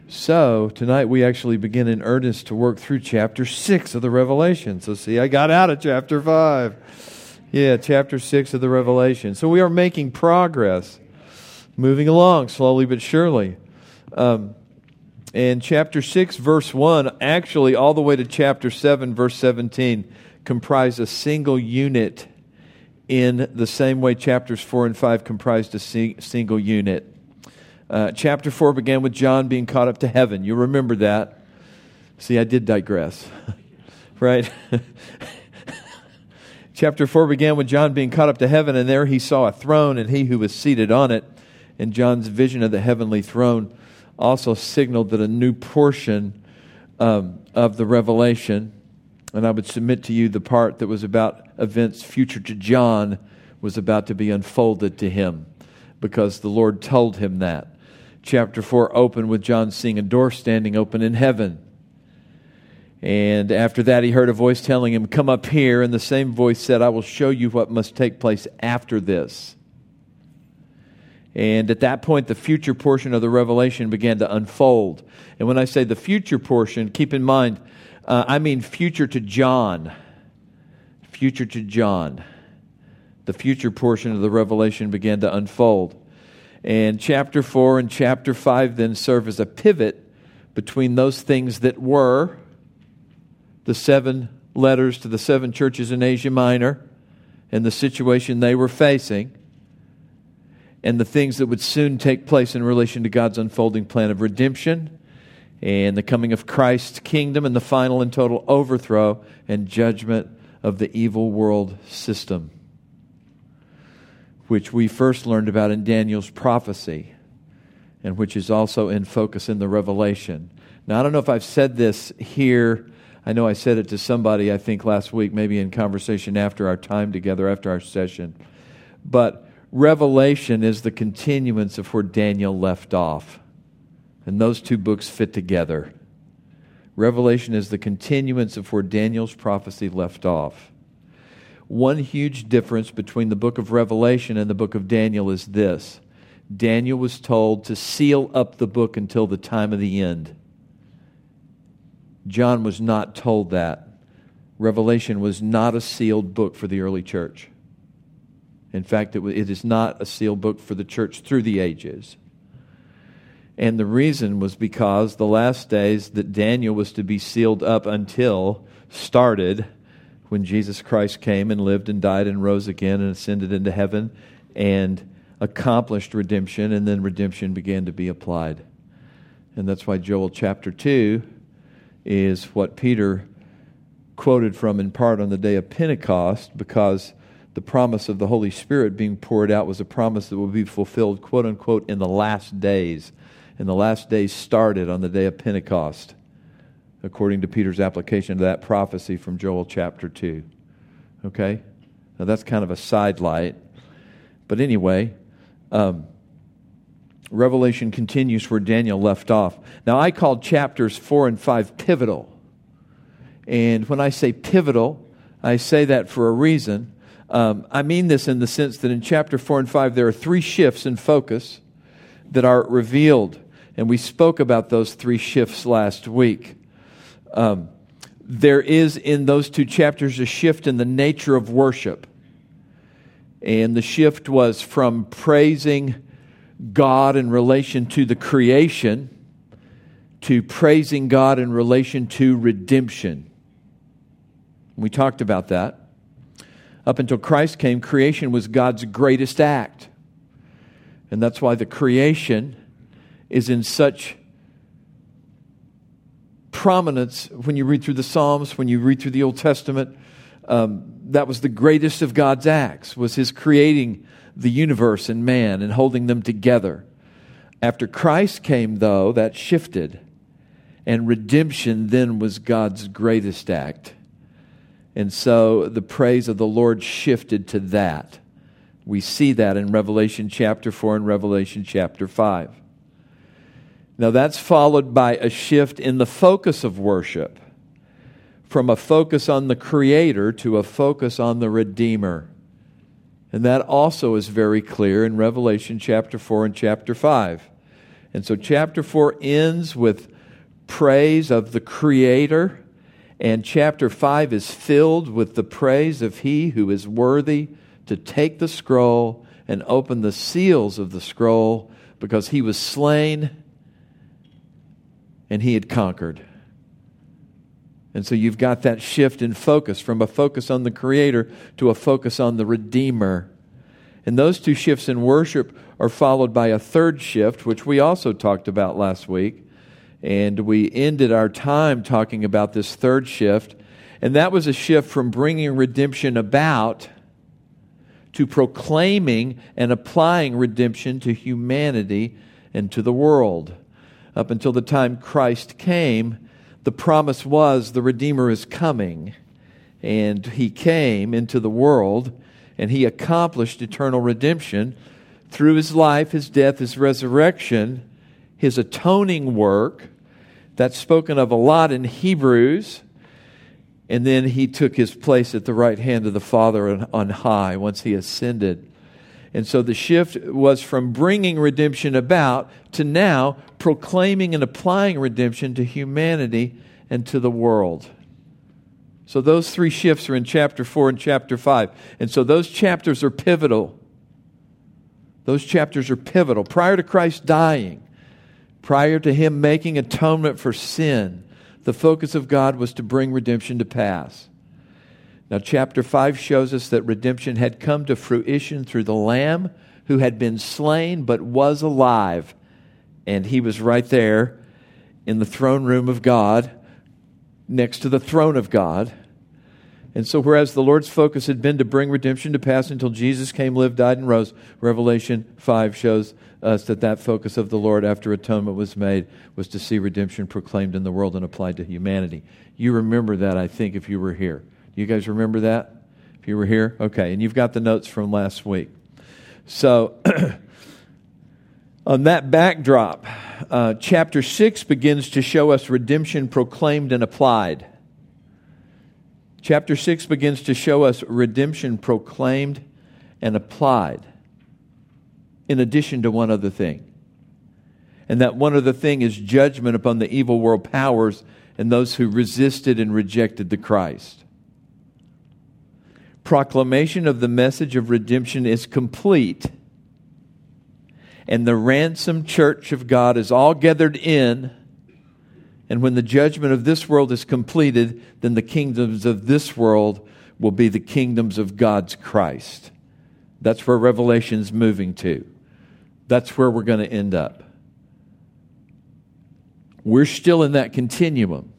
So, tonight we actually begin in earnest to work through chapter 6 of the Revelation. So, see, I got out of chapter 5. Yeah, chapter 6 of the Revelation. So, we are making progress, moving along slowly but surely. And chapter 6, verse 1, actually all the way to chapter 7, verse 17, comprise a single unit in the same way chapters 4 and 5 comprised a single unit. Chapter 4 began with John being caught up to heaven. You remember that. See, I did digress. Right? Chapter 4 began with John being caught up to heaven, and there he saw a throne and he who was seated on it. And John's vision of the heavenly throne also signaled that a new portion of the Revelation, and I would submit to you the part that was about events future to John, was about to be unfolded to him, because the Lord told him that. Chapter 4 opened with John seeing a door standing open in heaven. And after that he heard a voice telling him, "Come up here." And the same voice said, "I will show you what must take place after this." And at that point, the future portion of the Revelation began to unfold. And when I say the future portion, keep in mind, I mean future to John. Future to John. The future portion of the Revelation began to unfold. And chapter 4 and chapter 5 then serve as a pivot between those things that were the 7 letters to the 7 churches in Asia Minor and the situation they were facing, and the things that would soon take place in relation to God's unfolding plan of redemption and the coming of Christ's kingdom and the final and total overthrow and judgment of the evil world system, which we first learned about in Daniel's prophecy and which is also in focus in the Revelation. Now, I don't know if I've said this here. I know I said it to somebody, I think, last week, maybe in conversation after our time together, after our session. But Revelation is the continuance of where Daniel left off. And those two books fit together. Revelation is the continuance of where Daniel's prophecy left off. One huge difference between the book of Revelation and the book of Daniel is this. Daniel was told to seal up the book until the time of the end. John was not told that. Revelation was not a sealed book for the early church. In fact, it is not a sealed book for the church through the ages. And the reason was because the last days that Daniel was to be sealed up until started when Jesus Christ came and lived and died and rose again and ascended into heaven and accomplished redemption, and then redemption began to be applied. And that's why Joel chapter 2 is what Peter quoted from in part on the day of Pentecost, because the promise of the Holy Spirit being poured out was a promise that will be fulfilled, quote unquote, in the last days. And the last days started on the day of Pentecost, according to Peter's application of that prophecy from Joel chapter 2. Okay? Now that's kind of a sidelight. But anyway, Revelation continues where Daniel left off. Now I called chapters 4 and 5 pivotal. And when I say pivotal, I say that for a reason. I mean this in the sense that in chapter 4 and 5 there are 3 shifts in focus that are revealed. And we spoke about those 3 shifts last week. There is in those 2 chapters a shift in the nature of worship. And the shift was from praising God in relation to the creation to praising God in relation to redemption. We talked about that. Up until Christ came, creation was God's greatest act. And that's why the creation is in such prominence when you read through the Psalms, when you read through the Old Testament. That was the greatest of God's acts, was His creating the universe and man and holding them together. After Christ came, though, that shifted. And redemption then was God's greatest act. And so the praise of the Lord shifted to that. We see that in Revelation chapter 4 and Revelation chapter 5. Now that's followed by a shift in the focus of worship, from a focus on the Creator to a focus on the Redeemer. And that also is very clear in Revelation chapter 4 and chapter 5. And so chapter 4 ends with praise of the Creator, and chapter 5 is filled with the praise of He who is worthy to take the scroll and open the seals of the scroll, because He was slain and He had conquered. And so you've got that shift in focus from a focus on the Creator to a focus on the Redeemer. And those two shifts in worship are followed by a third shift, which we also talked about last week. And we ended our time talking about this third shift. And that was a shift from bringing redemption about to proclaiming and applying redemption to humanity and to the world. Up until the time Christ came, the promise was the Redeemer is coming. And He came into the world, and He accomplished eternal redemption through His life, His death, His resurrection, His atoning work. That's spoken of a lot in Hebrews. And then He took His place at the right hand of the Father on high once He ascended. And so the shift was from bringing redemption about to now proclaiming and applying redemption to humanity and to the world. So those three shifts are in chapter 4 and chapter 5. And so those chapters are pivotal. Those chapters are pivotal. Prior to Christ dying, prior to Him making atonement for sin, the focus of God was to bring redemption to pass. Now, chapter 5 shows us that redemption had come to fruition through the Lamb who had been slain but was alive. And He was right there in the throne room of God, next to the throne of God. And so whereas the Lord's focus had been to bring redemption to pass until Jesus came, lived, died, and rose, Revelation 5 shows us that focus of the Lord after atonement was made was to see redemption proclaimed in the world and applied to humanity. You remember that, I think, if you were here. You guys remember that? If you were here? Okay, and you've got the notes from last week. So, on that backdrop, chapter 6 begins to show us redemption proclaimed and applied. Chapter 6 begins to show us redemption proclaimed and applied, in addition to one other thing. And that one other thing is judgment upon the evil world powers and those who resisted and rejected the Christ. Proclamation of the message of redemption is complete, and the ransomed church of God is all gathered in. And when the judgment of this world is completed, then the kingdoms of this world will be the kingdoms of God's Christ. That's where Revelation's moving to. That's where we're going to end up. We're still in that continuum.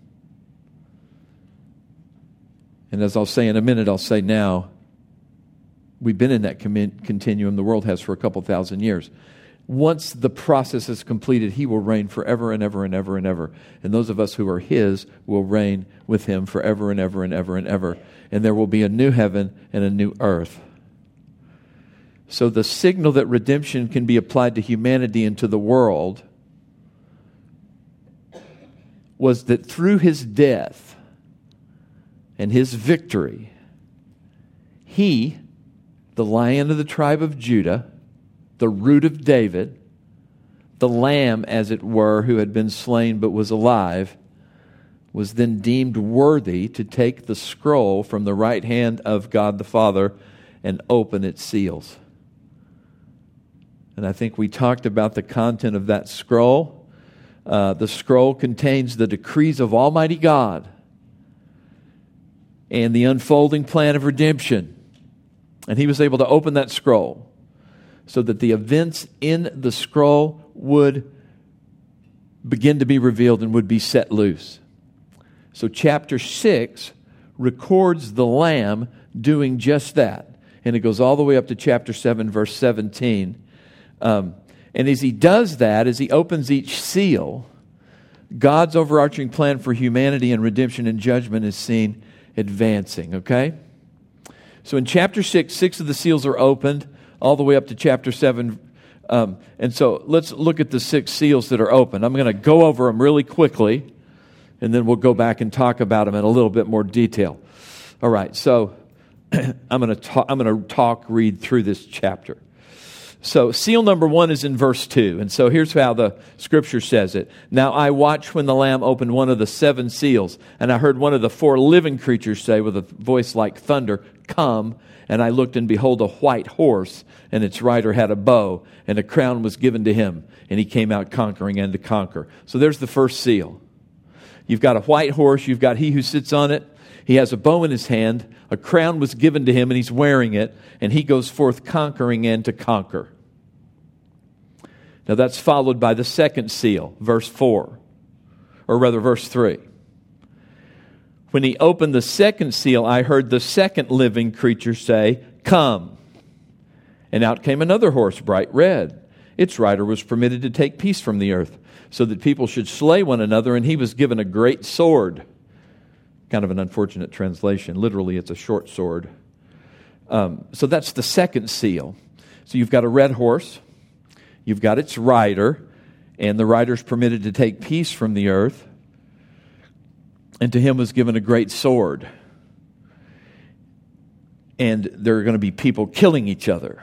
And as I'll say in a minute, I'll say now, we've been in that continuum, the world has, for a couple thousand years. Once the process is completed, He will reign forever and ever and ever and ever. And those of us who are His will reign with Him forever and ever and ever and ever. And there will be a new heaven and a new earth. So the signal that redemption can be applied to humanity and to the world was that through His death and His victory, He, the Lion of the tribe of Judah, the root of David, the Lamb, as it were, who had been slain but was alive, was then deemed worthy to take the scroll from the right hand of God the Father and open its seals. And I think we talked about the content of that scroll. The scroll contains the decrees of Almighty God and the unfolding plan of redemption. And He was able to open that scroll so that the events in the scroll would begin to be revealed and would be set loose. So chapter 6 records the Lamb doing just that. And it goes all the way up to chapter 7, verse 17. And as He does that, as He opens each seal, God's overarching plan for humanity and redemption and judgment is seen advancing, okay? So in chapter 6, 6 of the seals are opened, all the way up to chapter 7. And so let's look at the 6 seals that are open. I'm going to go over them really quickly, and then we'll go back and talk about them in a little bit more detail. All right, so I'm going to read through this chapter. So seal number 1 is in verse 2. And so here's how the Scripture says it. Now I watched when the Lamb opened one of the 7 seals, and I heard one of the 4 living creatures say with a voice like thunder, "Come." And I looked, and behold, a white horse, and its rider had a bow, and a crown was given to him, and he came out conquering and to conquer. So there's the first seal. You've got a white horse, you've got he who sits on it. He has a bow in his hand, a crown was given to him, and he's wearing it, and he goes forth conquering and to conquer. Now that's followed by the second seal, verse 4, or rather verse 3. When he opened the second seal, I heard the second living creature say, "Come." And out came another horse, bright red. Its rider was permitted to take peace from the earth, so that people should slay one another, and he was given a great sword. Kind of an unfortunate translation. Literally, it's a short sword. So that's the second seal. So you've got a red horse, you've got its rider, and the rider's permitted to take peace from the earth, and to him was given a great sword. And there are going to be people killing each other.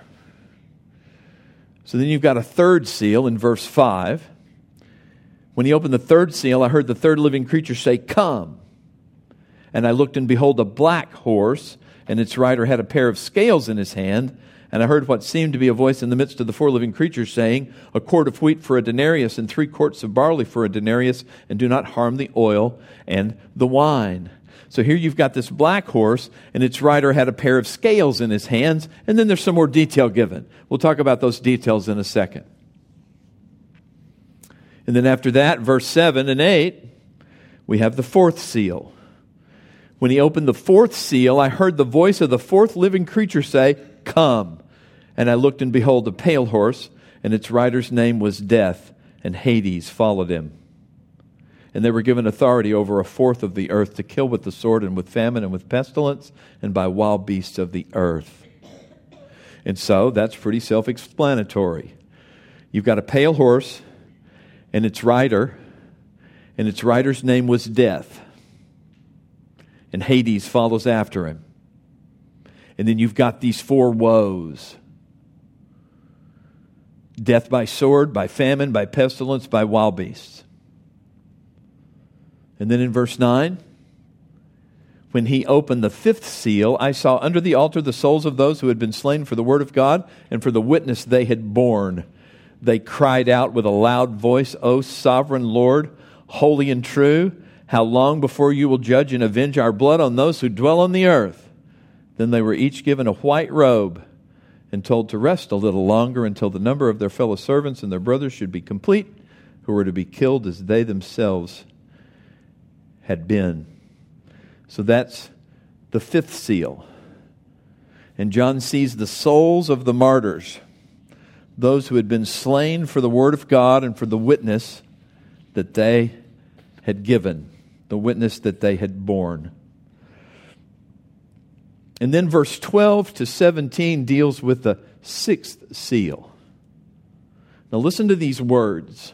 So then you've got a third seal in verse 5. When he opened the third seal, I heard the third living creature say, "Come." And I looked, and behold, a black horse, and its rider had a pair of scales in his hand. And I heard what seemed to be a voice in the midst of the 4 living creatures saying, "A quart of wheat for a denarius, and 3 quarts of barley for a denarius, and do not harm the oil and the wine." So here you've got this black horse, and its rider had a pair of scales in his hands, and then there's some more detail given. We'll talk about those details in a second. And then after that, verse 7 and 8, we have the fourth seal. When he opened the fourth seal, I heard the voice of the 4th living creature say, "Come." And I looked, and behold, a pale horse, and its rider's name was Death, and Hades followed him. And they were given authority over 1/4 of the earth to kill with the sword, and with famine, and with pestilence, and by wild beasts of the earth. And so that's pretty self-explanatory. You've got a pale horse, and its rider's name was Death. And Hades follows after him. And then you've got these 4 woes. Death by sword, by famine, by pestilence, by wild beasts. And then in verse 9, when he opened the 5th seal, I saw under the altar the souls of those who had been slain for the word of God and for the witness they had borne. They cried out with a loud voice, "O sovereign Lord, holy and true, how long before you will judge and avenge our blood on those who dwell on the earth?" Then they were each given a white robe and told to rest a little longer until the number of their fellow servants and their brothers should be complete, who were to be killed as they themselves had been. So that's the 5th seal. And John sees the souls of the martyrs, those who had been slain for the word of God and for the witness that they had given, the witness that they had borne. And then verse 12 to 17 deals with the 6th seal. Now listen to these words.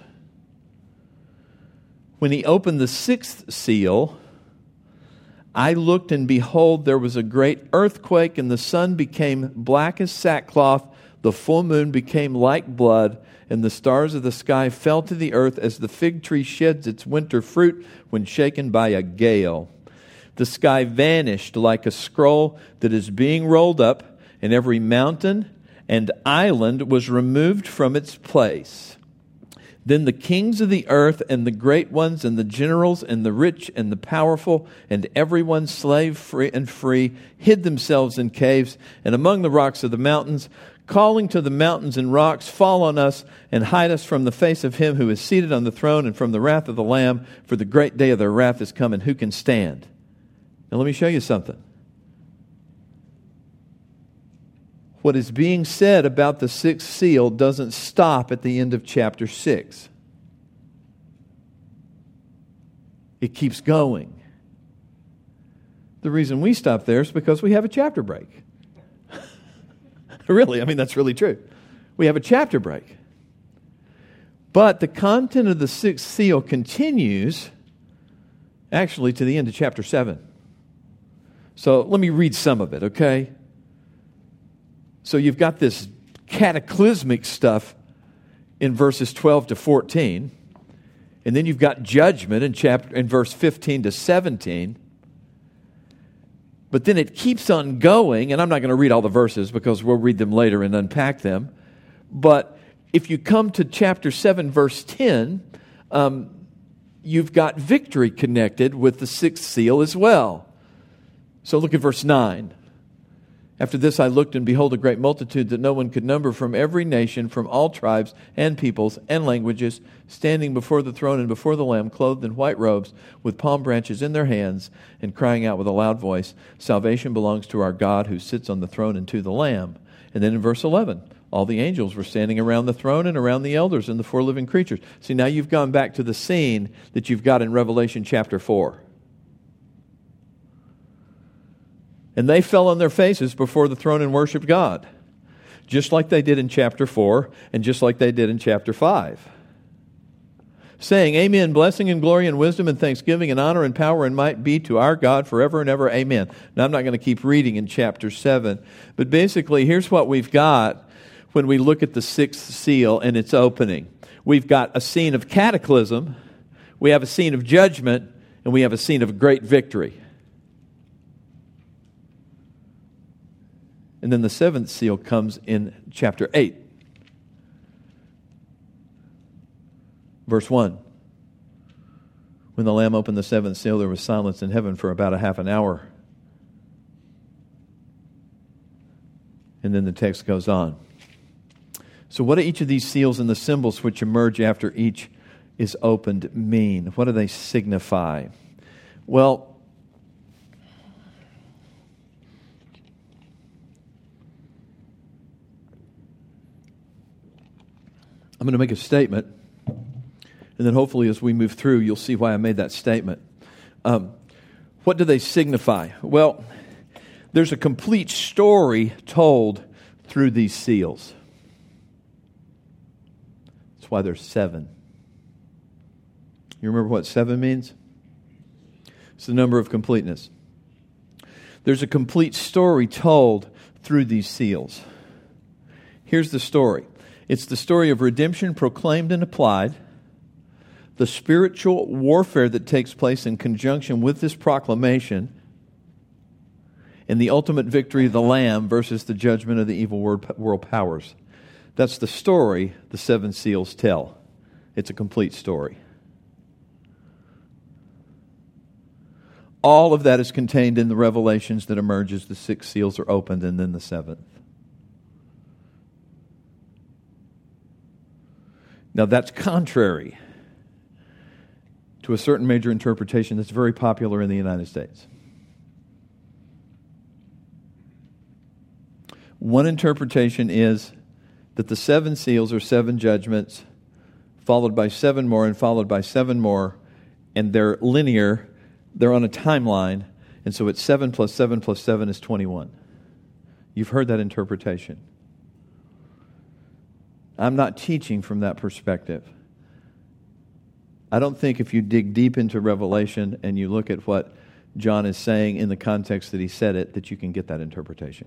When he opened the 6th seal, I looked, and behold, there was a great earthquake, and the sun became black as sackcloth, the full moon became like blood, and the stars of the sky fell to the earth as the fig tree sheds its winter fruit when shaken by a gale. The sky vanished like a scroll that is being rolled up, and every mountain and island was removed from its place. Then the kings of the earth and the great ones and the generals and the rich and the powerful and everyone slave free and free hid themselves in caves and among the rocks of the mountains, calling to the mountains and rocks, "Fall on us and hide us from the face of him who is seated on the throne and from the wrath of the Lamb, for the great day of their wrath is come, and who can stand?" Now let me show you something. What is being said about the 6th seal doesn't stop at the end of chapter 6. It keeps going. The reason we stop there is because we have a chapter break. Really, I mean, that's really true. We have a chapter break. But the content of the 6th seal continues actually to the end of chapter 7. So let me read some of it, okay? So you've got this cataclysmic stuff in verses 12 to 14. And then you've got judgment in verse 15 to 17. But then it keeps on going, and I'm not going to read all the verses because we'll read them later and unpack them. But if you come to chapter 7, verse 10, you've got victory connected with the sixth seal as well. So look at verse 9. After this I looked, and behold, a great multitude that no one could number, from every nation, from all tribes and peoples and languages, standing before the throne and before the Lamb, clothed in white robes, with palm branches in their hands, and crying out with a loud voice, "Salvation belongs to our God who sits on the throne and to the Lamb." And then in verse 11, all the angels were standing around the throne and around the elders and the four living creatures. See, now you've gone back to the scene that you've got in Revelation chapter 4. And they fell on their faces before the throne and worshiped God, just like they did in chapter 4 and just like they did in chapter 5, saying, "Amen, blessing and glory and wisdom and thanksgiving and honor and power and might be to our God forever and ever. Amen." Now, I'm not going to keep reading in chapter 7, but basically, here's what we've got when we look at the sixth seal and its opening. We've got a scene of cataclysm, we have a scene of judgment, and we have a scene of great victory. And then the seventh seal comes in chapter 8. Verse 1. When the Lamb opened the seventh seal, there was silence in heaven for about a half an hour. And then the text goes on. So what do each of these seals and the symbols which emerge after each is opened mean? What do they signify? Well, I'm going to make a statement, and then hopefully as we move through, you'll see why I made that statement. What do they signify? Well, there's a complete story told through these seals. That's why there's 7. You remember what 7 means? It's the number of completeness. There's a complete story told through these seals. Here's the story. It's the story of redemption proclaimed and applied, the spiritual warfare that takes place in conjunction with this proclamation, and the ultimate victory of the Lamb versus the judgment of the evil world powers. That's the story the 7 seals tell. It's a complete story. All of that is contained in the revelations that emerge as the 6 seals are opened and then the 7th. Now that's contrary to a certain major interpretation that's very popular in the United States. One interpretation is that the 7 seals are 7 judgments, followed by 7 more and followed by 7 more, and they're linear, they're on a timeline, and so it's 7 plus 7 plus 7 is 21. You've heard that interpretation. I'm not teaching from that perspective. I don't think if you dig deep into Revelation and you look at what John is saying in the context that he said it, that you can get that interpretation.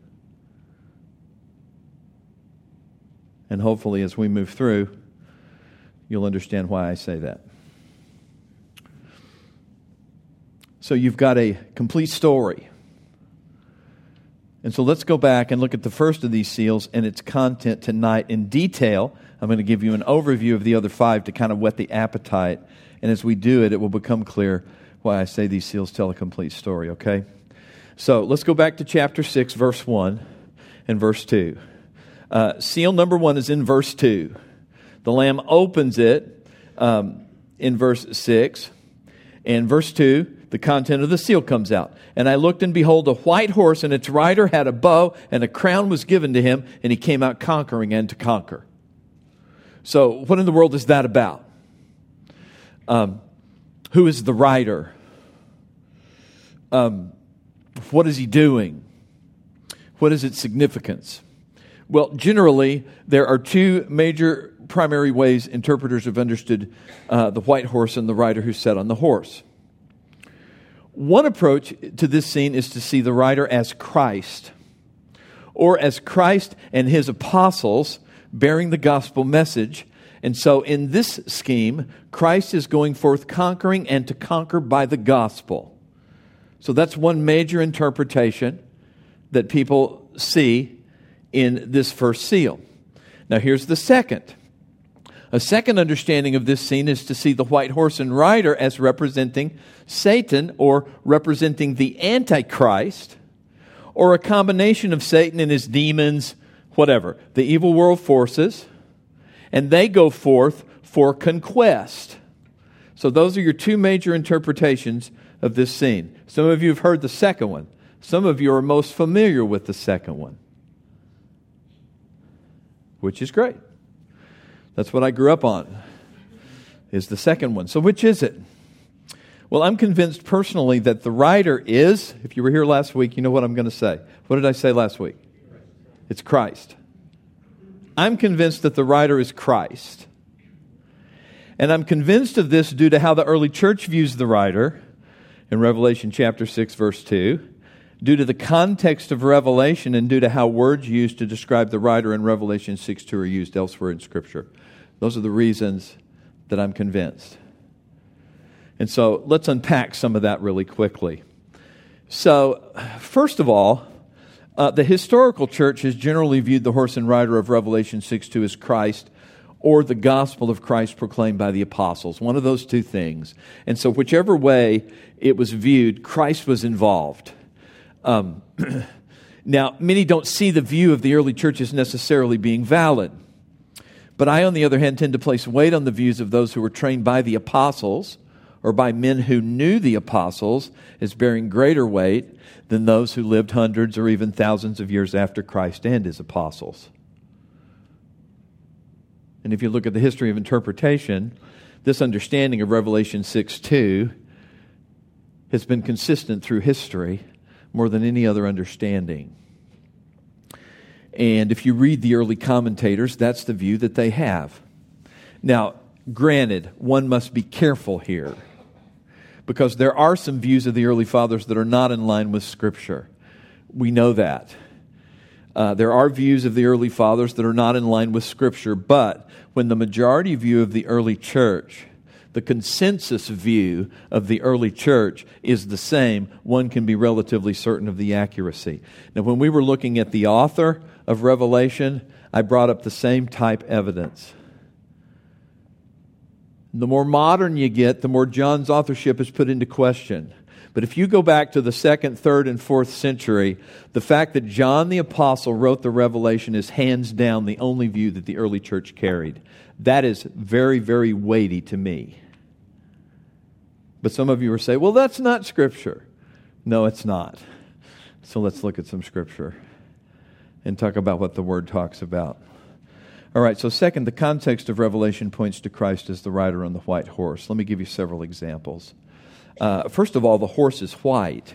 And hopefully as we move through, you'll understand why I say that. So you've got a complete story. And so let's go back and look at the first of these seals and its content tonight in detail. I'm going to give you an overview of the other 5 to kind of whet the appetite. And as we do it, it will become clear why I say these seals tell a complete story, okay? So let's go back to chapter 6, verse 1 and verse 2. Seal number 1 is in verse 2. The Lamb opens it in verse 6. And verse 2, the content of the seal comes out. "And I looked, and behold, a white horse, and its rider had a bow, and a crown was given to him, and he came out conquering and to conquer." So what in the world is that about? Who is the rider? What is he doing? What is its significance? Well, generally, there are 2 major primary ways interpreters have understood the white horse and the rider who sat on the horse. One approach to this scene is to see the rider as Christ, or as Christ and his apostles bearing the gospel message. And so in this scheme, Christ is going forth conquering and to conquer by the gospel. So that's one major interpretation that people see in this first seal. Now here's the second. A second understanding of this scene is to see the white horse and rider as representing Satan or representing the Antichrist, or a combination of Satan and his demons, whatever, the evil world forces, and they go forth for conquest. So those are your two major interpretations of this scene. Some of you have heard the second one. Some of you are most familiar with the second one, which is great. That's what I grew up on, is the second one. So which is it? Well, I'm convinced personally that the rider is, if you were here last week, you know what I'm going to say. What did I say last week? It's Christ. I'm convinced that the rider is Christ. And I'm convinced of this due to how the early church views the rider in Revelation chapter 6, verse 2, due to the context of Revelation and due to how words used to describe the rider in Revelation 6:2 are used elsewhere in Scripture. Those are the reasons that I'm convinced. And so let's unpack some of that really quickly. So, first of all, the historical church has generally viewed the horse and rider of Revelation 6:2 as Christ, or the gospel of Christ proclaimed by the apostles. One of those two things. And so whichever way it was viewed, Christ was involved. Now, many don't see the view of the early church as necessarily being valid. But I, on the other hand, tend to place weight on the views of those who were trained by the apostles, or by men who knew the apostles, as bearing greater weight than those who lived hundreds or even thousands of years after Christ and his apostles. And if you look at the history of interpretation, this understanding of Revelation 6:2 has been consistent through history more than any other understanding. And if you read the early commentators, that's the view that they have. Now, granted, one must be careful here, because there are some views of the early fathers that are not in line with Scripture. We know that. There are views of the early fathers that are not in line with Scripture, but when the majority view of the early church, the consensus view of the early church is the same, one can be relatively certain of the accuracy. Now, when we were looking at the author of Revelation, I brought up the same type evidence. The more modern you get, the more John's authorship is put into question. But if you go back to the 2nd, 3rd, and 4th century, the fact that John the Apostle wrote the Revelation is hands down the only view that the early church carried. That is very, very weighty to me. But some of you are saying, well, that's not Scripture. No, it's not. So let's look at some Scripture and talk about what the Word talks about. All right, so second, the context of Revelation points to Christ as the rider on the white horse. Let me give you several examples. First of all, the horse is white.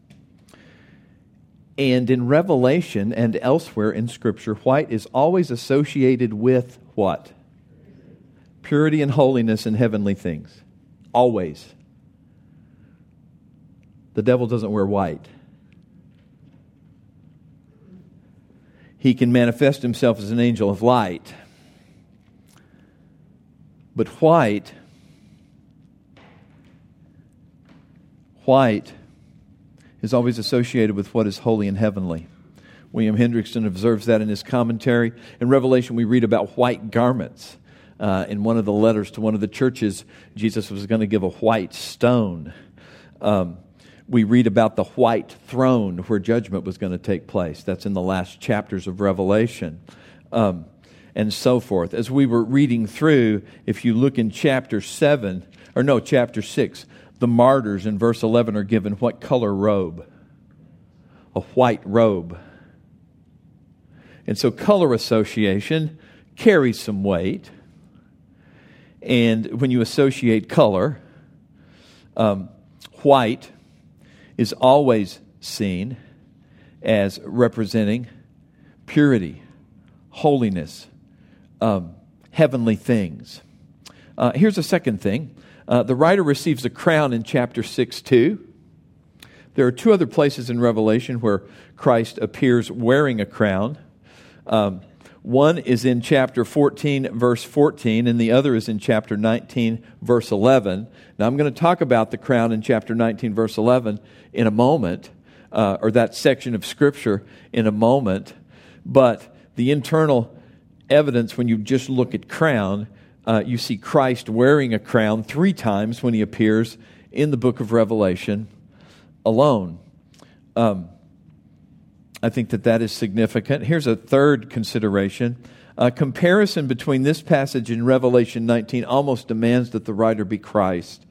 And in Revelation and elsewhere in Scripture, white is always associated with what? Purity and holiness and heavenly things. Always. The devil doesn't wear white. He can manifest himself as an angel of light. But white is always associated with what is holy and heavenly. William Hendrickson observes that in his commentary. In Revelation, we read about white garments. In one of the letters to one of the churches, Jesus was going to give a white stone. We read about the white throne where judgment was going to take place. That's in the last chapters of Revelation, and so forth. As we were reading through, if you look in chapter 6, the martyrs in verse 11 are given what color robe? A white robe. And so color association carries some weight. And when you associate color, white is always seen as representing purity, holiness, heavenly things. Here's a second thing. The writer receives a crown in chapter 6:2. There are two other places in Revelation where Christ appears wearing a crown. One is in chapter 14, verse 14, and the other is in chapter 19, verse 11. Now, I'm going to talk about the crown in chapter 19, verse 11 in a moment, or that section of Scripture in a moment. But the internal evidence, when you just look at crown, you see Christ wearing a crown 3 times when he appears in the book of Revelation alone. I think that is significant. Here's a third consideration. A comparison between this passage and Revelation 19 almost demands that the writer be Christ.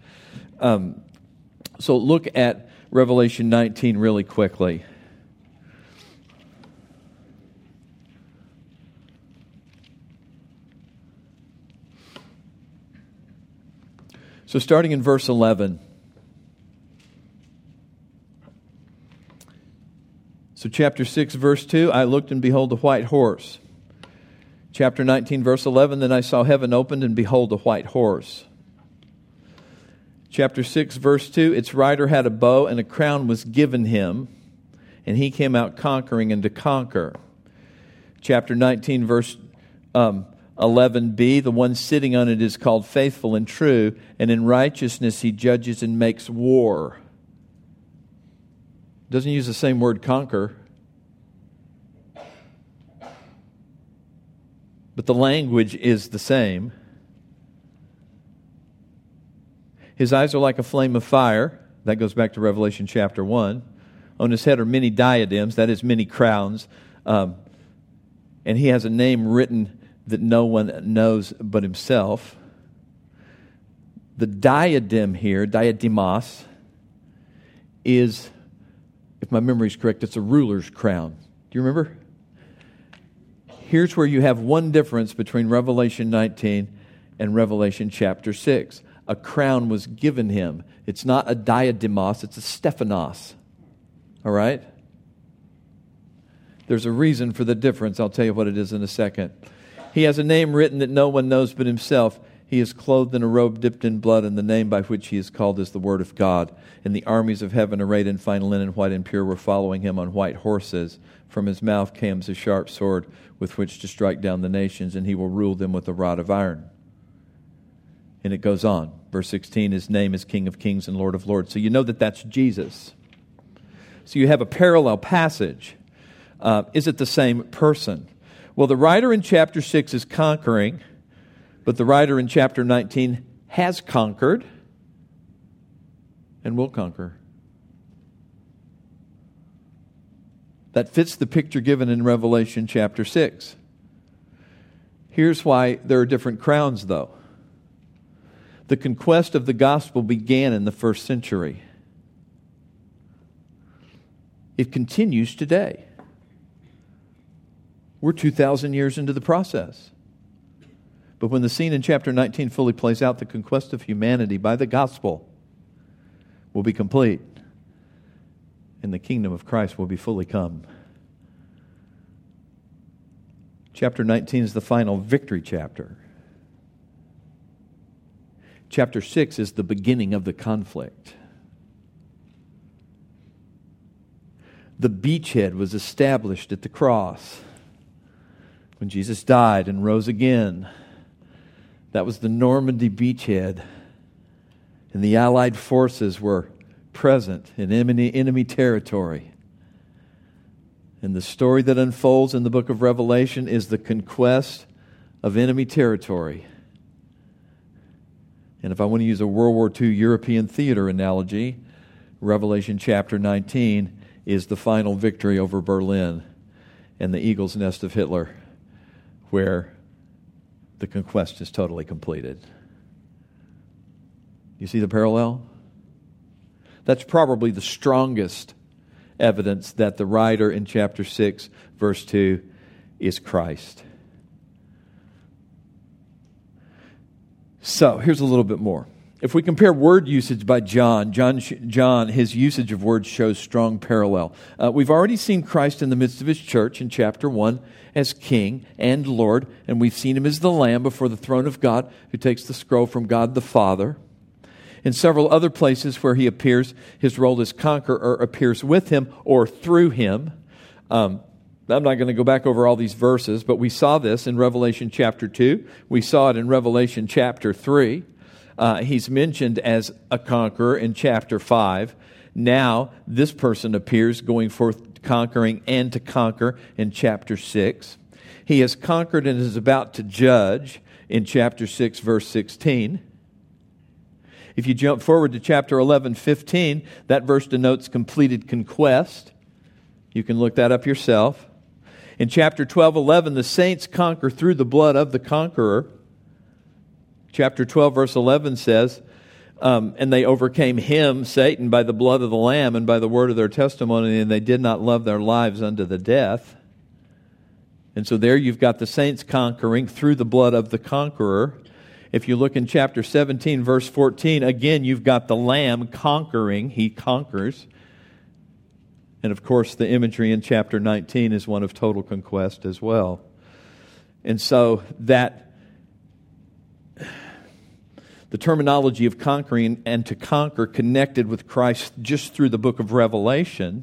So look at Revelation 19 really quickly. So starting in verse 11. So chapter 6, verse 2, I looked and behold a white horse. Chapter 19, verse 11, then I saw heaven opened and behold a white horse. Chapter 6, verse 2, its rider had a bow and a crown was given him, and he came out conquering and to conquer. Chapter 19, verse 11b, the one sitting on it is called faithful and true, and in righteousness he judges and makes war. Doesn't use the same word conquer. But the language is the same. His eyes are like a flame of fire. That goes back to Revelation chapter 1. On his head are many diadems, that is many crowns. And he has a name written that no one knows but himself. The diadem here, diademas, is, if my memory is correct, it's a ruler's crown. Do you remember? Here's where you have one difference between Revelation 19 and Revelation chapter 6. A crown was given him. It's not a diademos, it's a Stephanos. All right? There's a reason for the difference. I'll tell you what it is in a second. He has a name written that no one knows but himself. He is clothed in a robe dipped in blood, and the name by which he is called is the Word of God. And the armies of heaven, arrayed in fine linen, white and pure, were following him on white horses. From his mouth comes a sharp sword with which to strike down the nations, and he will rule them with a rod of iron. And it goes on. Verse 16, his name is King of Kings and Lord of Lords. So you know that that's Jesus. So you have a parallel passage. Is it the same person? Well, the writer in chapter 6 is conquering, but the writer in chapter 19 has conquered and will conquer. That fits the picture given in Revelation chapter 6. Here's why there are different crowns, though. The conquest of the gospel began in the first century. It continues today. We're 2,000 years into the process. But when the scene in chapter 19 fully plays out, the conquest of humanity by the gospel will be complete, and the kingdom of Christ will be fully come. Chapter 19 is the final victory chapter. Chapter 6 is the beginning of the conflict. The beachhead was established at the cross when Jesus died and rose again. That was the Normandy beachhead. And the Allied forces were present in enemy territory. And the story that unfolds in the book of Revelation is the conquest of enemy territory. And if I want to use a World War II European theater analogy, Revelation chapter 19 is the final victory over Berlin and the eagle's nest of Hitler, where the conquest is totally completed. You see the parallel? That's probably the strongest evidence that the writer in chapter 6, verse 2, is Christ. So, here's a little bit more. If we compare word usage by John, his usage of words shows strong parallel. We've already seen Christ in the midst of his church in chapter 1 as King and Lord, and we've seen him as the Lamb before the throne of God who takes the scroll from God the Father. In several other places where he appears, his role as conqueror appears with him or through him. I'm not going to go back over all these verses, but we saw this in Revelation chapter 2. We saw it in Revelation chapter 3. He's mentioned as a conqueror in chapter 5. Now, this person appears going forth conquering and to conquer in chapter 6. He has conquered and is about to judge in chapter 6, verse 16. If you jump forward to chapter 11:15, that verse denotes completed conquest. You can look that up yourself. In chapter 12:11, the saints conquer through the blood of the conqueror. Chapter 12, verse 11 says, and they overcame him, Satan, by the blood of the Lamb and by the word of their testimony, and they did not love their lives unto the death. And so there you've got the saints conquering through the blood of the conqueror. If you look in chapter 17, verse 14, again, you've got the Lamb conquering. He conquers. And of course, the imagery in chapter 19 is one of total conquest as well. And so that the terminology of conquering and to conquer connected with Christ just through the book of Revelation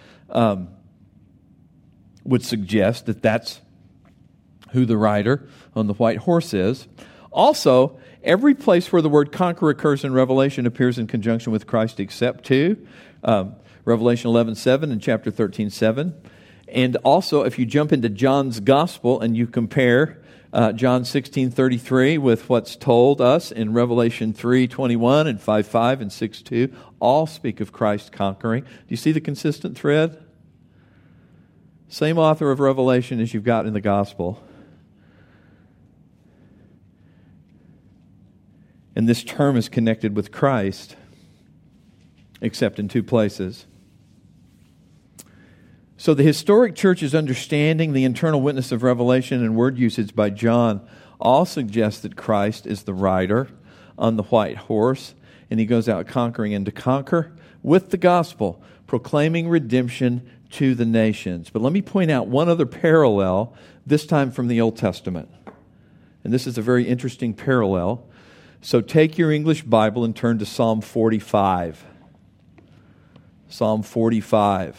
would suggest that that's who the rider on the white horse is. Also, every place where the word conquer occurs in Revelation appears in conjunction with Christ except two. Revelation 11:7 and chapter 13:7. And also, if you jump into John's Gospel and you compare John 16:33 with what's told us in Revelation 3:21 and 5:5 and 6:2, all speak of Christ conquering. Do you see the consistent thread? Same author of Revelation as you've got in the Gospel. And this term is connected with Christ, except in two places. So the historic church's understanding, the internal witness of Revelation, and word usage by John all suggest that Christ is the rider on the white horse, and he goes out conquering and to conquer with the gospel, proclaiming redemption to the nations. But let me point out one other parallel, this time from the Old Testament. And this is a very interesting parallel. So take your English Bible and turn to Psalm 45. Psalm 45.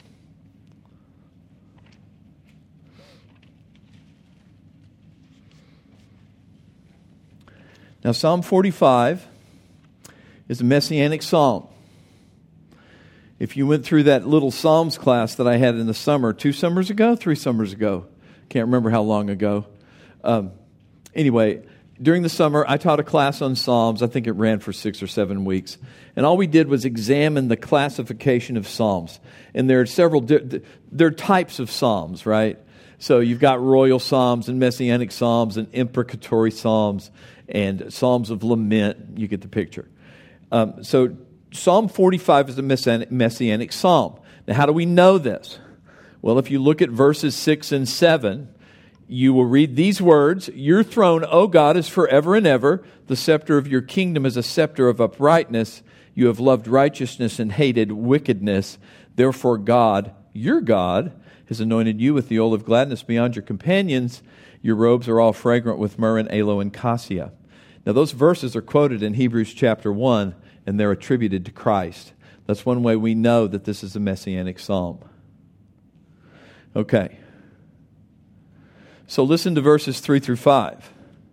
Now, Psalm 45 is a messianic psalm. If you went through that little Psalms class that I had in the summer, 2 summers ago, 3 summers ago, can't remember how long ago. Anyway, during the summer, I taught a class on Psalms. I think it ran for 6 or 7 weeks. And all we did was examine the classification of Psalms. And there are there are types of Psalms, right? So you've got royal Psalms and messianic Psalms and imprecatory Psalms and Psalms of lament. You get the picture. So Psalm 45 is a messianic psalm. Now, how do we know this? Well, if you look at verses 6 and 7, you will read these words: "Your throne, O God, is forever and ever. The scepter of your kingdom is a scepter of uprightness. You have loved righteousness and hated wickedness. Therefore God, your God, has anointed you with the oil of gladness beyond your companions. Your robes are all fragrant with myrrh and aloe and cassia." Now, those verses are quoted in Hebrews chapter 1, and they're attributed to Christ. That's one way we know that this is a messianic psalm. Okay. So listen to verses 3 through 5.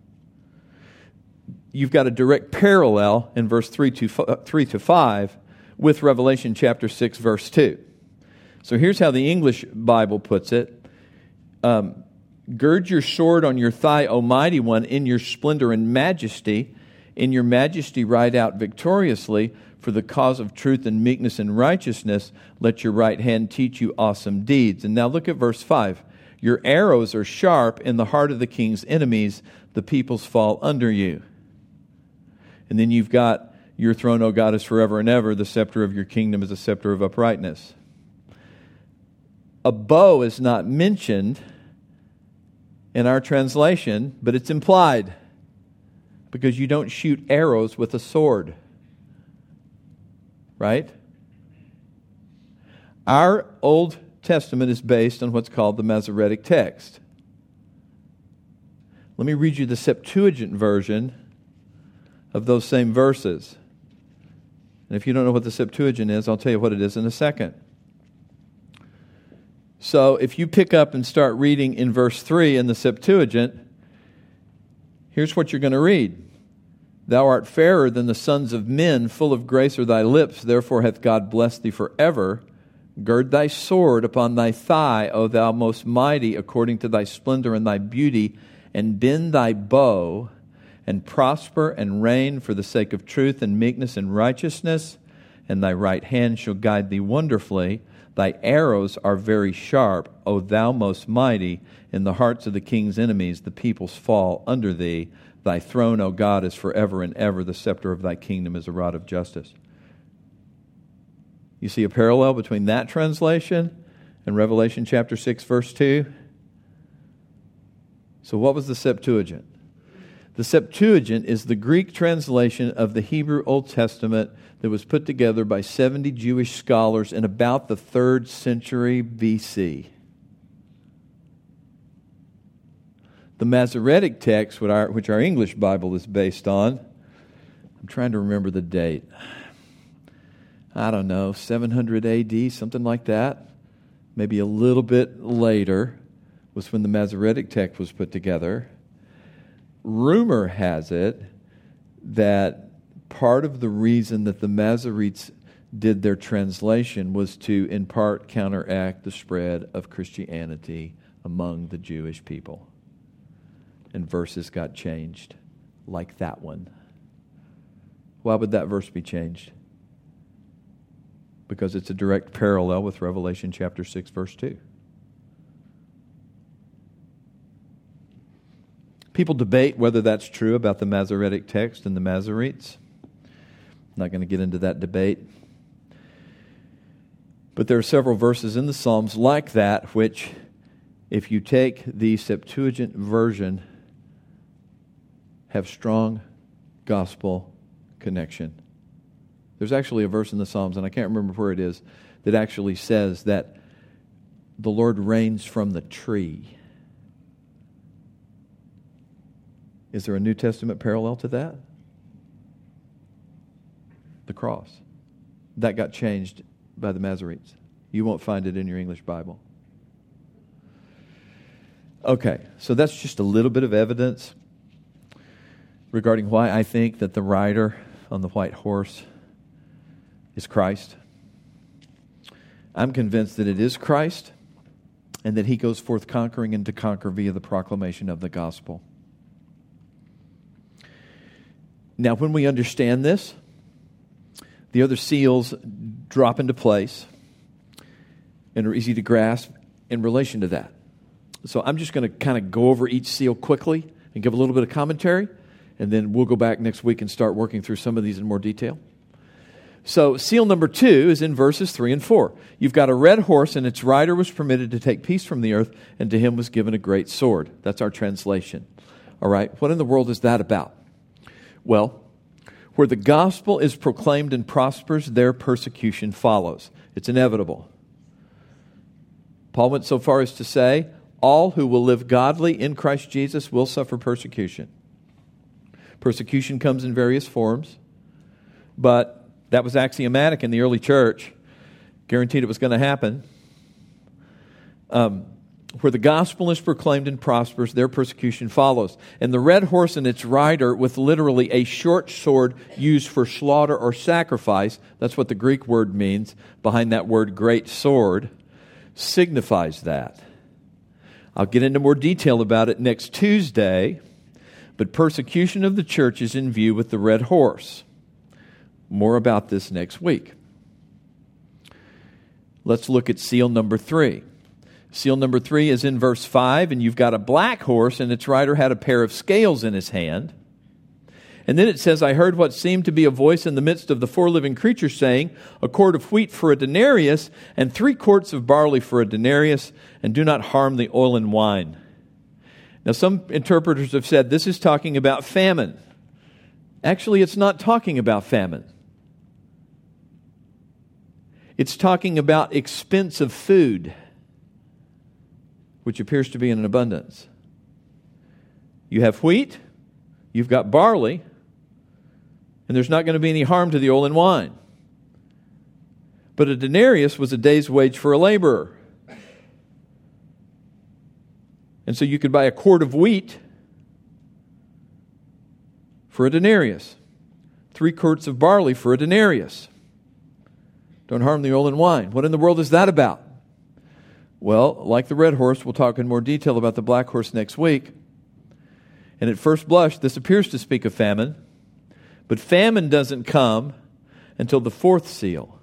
You've got a direct parallel in verse 3 to 5 with Revelation chapter 6, verse 2. So here's how the English Bible puts it. "Gird your sword on your thigh, O mighty one, in your splendor and majesty. In your majesty ride out victoriously. For the cause of truth and meekness and righteousness, let your right hand teach you awesome deeds." And now look at verse 5. "Your arrows are sharp in the heart of the king's enemies. The peoples fall under you." And then you've got, "Your throne, O God, is forever and ever. The scepter of your kingdom is a scepter of uprightness." A bow is not mentioned in our translation, but it's implied, because you don't shoot arrows with a sword. Right? Our Old Testament is based on what's called the Masoretic text. Let me read you the Septuagint version of those same verses. And if you don't know what the Septuagint is, I'll tell you what it is in a second. So if you pick up and start reading in verse 3 in the Septuagint, here's what you're going to read. Thou art fairer than the sons of men, full of grace are thy lips, therefore hath God blessed thee forever. Gird thy sword upon thy thigh, O thou most mighty, according to thy splendor and thy beauty, and bend thy bow, and prosper and reign for the sake of truth and meekness and righteousness, and thy right hand shall guide thee wonderfully. Thy arrows are very sharp, O thou most mighty. In the hearts of the king's enemies the peoples fall under thee. Thy throne, O God, is forever and ever. The scepter of thy kingdom is a rod of justice. You see a parallel between that translation and Revelation chapter 6, verse 2? So what was the Septuagint? The Septuagint is the Greek translation of the Hebrew Old Testament that was put together by 70 Jewish scholars in about the 3rd century BC. The Masoretic text, which our English Bible is based on, I'm trying to remember the date. I don't know, 700 AD, something like that. Maybe a little bit later was when the Masoretic text was put together. Rumor has it that part of the reason that the Masoretes did their translation was to, in part, counteract the spread of Christianity among the Jewish people. And verses got changed, like that one. Why would that verse be changed? Because it's a direct parallel with Revelation chapter 6, verse 2. People debate whether that's true about the Masoretic text and the Masoretes. I'm not going to get into that debate. But there are several verses in the Psalms like that, which, if you take the Septuagint version, have strong gospel connection. There's actually a verse in the Psalms, and I can't remember where it is, that actually says that the Lord reigns from the tree. Is there a New Testament parallel to that? The cross. That got changed by the Masoretes. You won't find it in your English Bible. Okay, so that's just a little bit of evidence regarding why I think that the rider on the white horse is Christ. I'm convinced that it is Christ and that he goes forth conquering and to conquer via the proclamation of the gospel. Now, when we understand this, the other seals drop into place and are easy to grasp in relation to that. So I'm just going to kind of go over each seal quickly and give a little bit of commentary, and then we'll go back next week and start working through some of these in more detail. So seal number 2 is in verses 3 and 4. You've got a red horse, and its rider was permitted to take peace from the earth, and to him was given a great sword. That's our translation. All right, what in the world is that about? Well, where the gospel is proclaimed and prospers, there persecution follows. It's inevitable. Paul went so far as to say, all who will live godly in Christ Jesus will suffer persecution. Persecution comes in various forms, but that was axiomatic in the early church. Guaranteed it was going to happen. Where the gospel is proclaimed and prospers, their persecution follows. And the red horse and its rider, with literally a short sword used for slaughter or sacrifice, that's what the Greek word means, behind that word great sword, signifies that. I'll get into more detail about it next Tuesday, but persecution of the church is in view with the red horse. More about this next week. Let's look at seal number 3. Seal number 3 is in verse 5, and you've got a black horse, and its rider had a pair of scales in his hand. And then it says, I heard what seemed to be a voice in the midst of the 4 living creatures saying, a quart of wheat for a denarius, and 3 quarts of barley for a denarius, and do not harm the oil and wine. Now, some interpreters have said this is talking about famine. Actually, it's not talking about famine. It's talking about expensive food, which appears to be in an abundance. You have wheat, you've got barley, and there's not going to be any harm to the oil and wine. But a denarius was a day's wage for a laborer. And so you could buy a quart of wheat for a denarius. 3 quarts of barley for a denarius. Don't harm the oil and wine. What in the world is that about? Well, like the red horse, we'll talk in more detail about the black horse next week. And at first blush, this appears to speak of famine. But famine doesn't come until the 4th seal.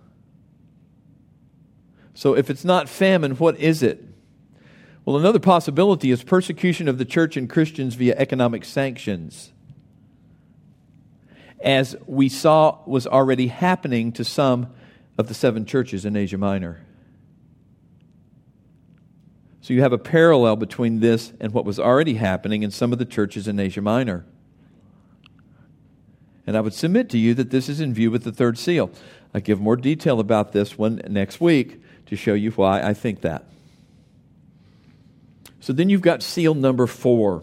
So if it's not famine, what is it? Well, another possibility is persecution of the church and Christians via economic sanctions, as we saw was already happening to some of the 7 churches in Asia Minor. So you have a parallel between this and what was already happening in some of the churches in Asia Minor. And I would submit to you that this is in view with the 3rd seal. I'll give more detail about this one next week to show you why I think that. So then you've got seal number 4.